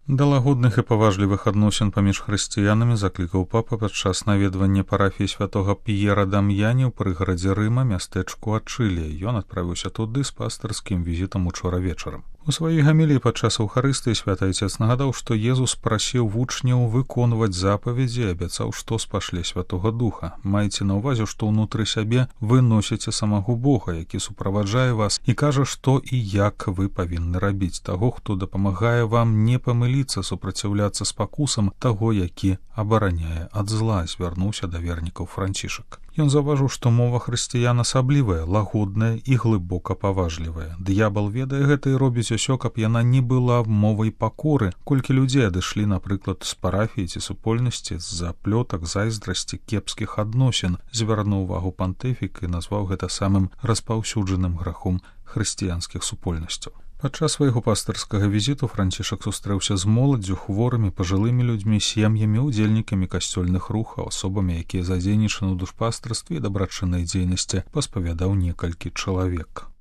Да лагодных і паважлівых адносін паміж хрысціянамі заклікаў папа падчас наведвання парафіі святога П'ера Дам'яні ў прыгарадзе Рыма мястэчку Ачылія. Ён адправіўся туды з пастырскім візітам учора вечарам. У сваёй гаміліі падчас Эўхарыстыі святы Айцец нагадаў, што Езус прасіў вучняў выконваць запаведзі і абяцаў, што спашле Святога Духа. Майце на ўвазе, што ўнутры сябе вы носіце самого Бога, які суправаджае вас і кажа, што і як вы павінны рабіць, таго, хто дапамагае вам не памыліцца, супраціўляцца спакусам, таго, які абараняе ад зла, звярнуўся да вернікаў Францішак. Ён заўважыў, што мова хрысціян асаблівая, лагодная і глыбока паважлівая. Д'ябал ведае гэта і робіць усё, каб яна не была мовай пакоры, колькі людзей адышлі, напрыклад, з парафіі ці супольнасці з-за плётак, зайздрасці, кепскіх адносін, звярнуў увагу пантэфік і назваў гэта самым распаўсюджаным грахом хрысціянскіх супольнасцяў. Падчас свайго пастырскага візіту Францішак сустрэўся з моладдзю, хворымі, пажылымі людзьмі, сем'ямі, удзельнікамі касцёльных рухаў, асобамі, якія задзейнічаны ў душпастырстве і дабрачыннай дзейнасці, паспавядаў некалькі чалавек.